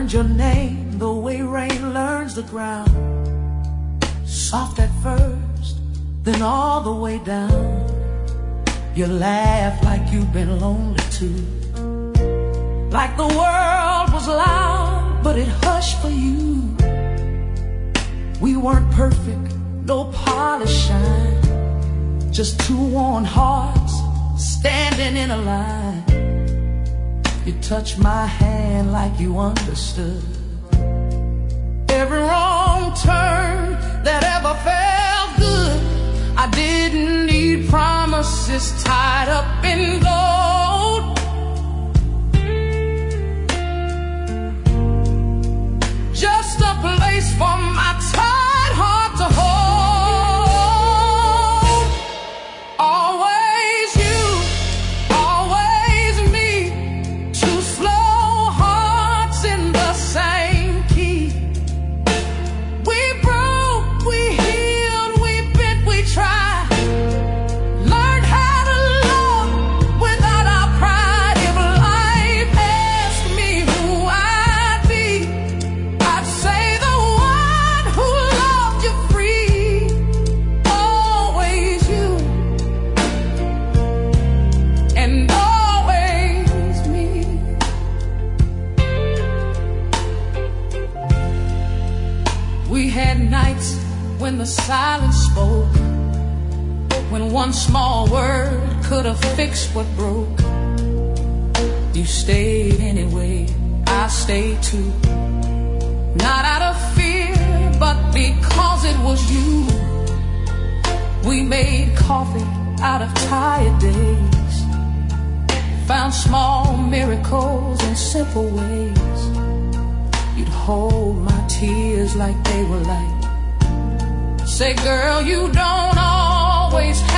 your name the way rain learns the ground. Soft at first, then all the way down. You laugh like you've been lonely too, like the world was loud, but it hushed for you. We weren't perfect, no polish shine, just two worn hearts standing in a line. You touched my hand like you understood every wrong turn that ever felt good. I didn't need promises tied up in gold, just a place for my tired heart to hold. Always you, always me, two slow hearts in the same key. We broke, we healed, we bent, we tried, learned how to love without our pride. If life asked me who I'd be, I'd say the one who loved you free. Always you, and always me. We had nights when the silence spoke, when one small word could have fixed what broke. You stayed anyway, I stayed too, not out of fear, but because it was you. We made coffee out of tired days, found small miracles in simple ways. You'd hold my tears like they were light, say, girl, you don't always